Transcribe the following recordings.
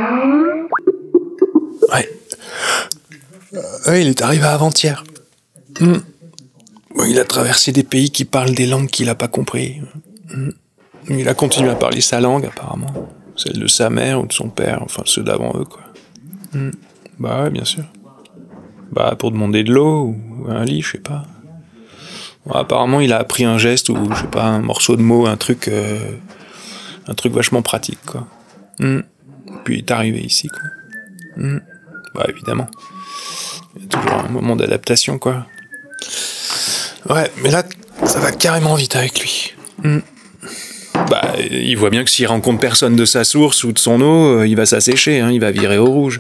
Ouais. Ouais, il est arrivé avant-hier. Bon, il a traversé des pays qui parlent des langues qu'il a pas compris. Il a continué à parler sa langue, apparemment. Celle de sa mère ou de son père, enfin ceux d'avant eux, quoi. Bah ouais, bien sûr. Bah, pour demander de l'eau ou un lit, je sais pas. Bon, apparemment, il a appris un geste ou, je sais pas, un morceau de mot, un truc vachement pratique, quoi. Puis il est arrivé ici, quoi. Bah, évidemment. Il y a toujours un moment d'adaptation, quoi. Ouais, mais là, ça va carrément vite avec lui. Bah, il voit bien que s'il rencontre personne de sa source ou de son eau, il va s'assécher, hein, il va virer au rouge.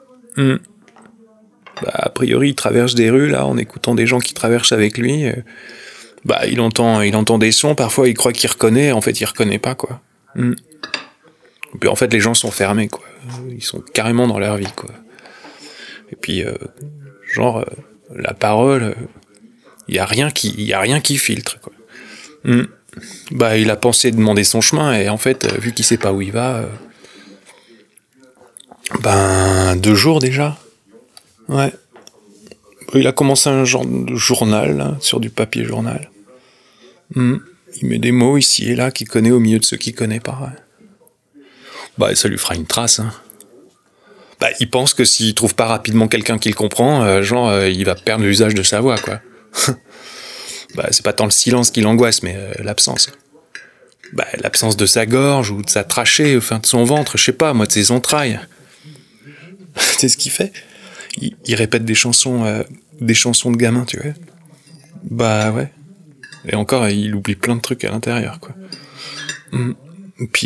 Bah, a priori, il traverse des rues, là, en écoutant des gens qui traversent avec lui. Bah, il entend des sons, parfois il croit qu'il reconnaît, en fait, il reconnaît pas, quoi. Et puis, en fait, les gens sont fermés, quoi. Ils sont carrément dans leur vie, quoi. Et puis, la parole, y a rien qui filtre, quoi. Bah, il a pensé demander son chemin, et en fait, vu qu'il sait pas où il va, 2 jours déjà. Ouais. Il a commencé un genre de journal, là, sur du papier journal. Il met des mots ici et là qu'il connaît au milieu de ceux qu'il connaît pas. Ouais. Bah, ça lui fera une trace, hein. Bah, il pense que s'il trouve pas rapidement quelqu'un qui le comprend, il va perdre l'usage de sa voix, quoi. Bah, c'est pas tant le silence qui l'angoisse, mais l'absence. Bah, l'absence de sa gorge, ou de sa trachée, enfin de son ventre, je sais pas, moi, de ses entrailles. Tu sais ce qu'il fait ? Il répète des chansons de gamin, tu vois. Bah ouais. Et encore, il oublie plein de trucs à l'intérieur, quoi. Puis,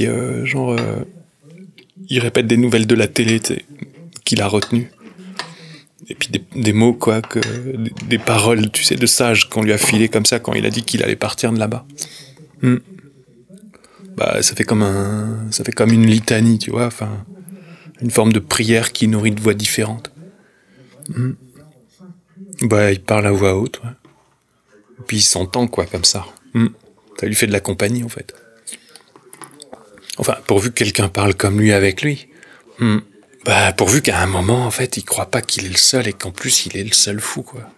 il répète des nouvelles de la télé, tu sais, qu'il a retenues. Et puis des mots, quoi, des paroles, tu sais, de sages qu'on lui a filées comme ça quand il a dit qu'il allait partir de là-bas. Bah, ça fait comme une litanie, tu vois, enfin, une forme de prière qui nourrit de voix différentes. Bah, il parle à voix haute, ouais. Et puis il s'entend, quoi, comme ça. Ça lui fait de la compagnie, en fait. Enfin, pourvu que quelqu'un parle comme lui avec lui. Bah, pourvu qu'à un moment, en fait, il croit pas qu'il est le seul et qu'en plus, il est le seul fou, quoi.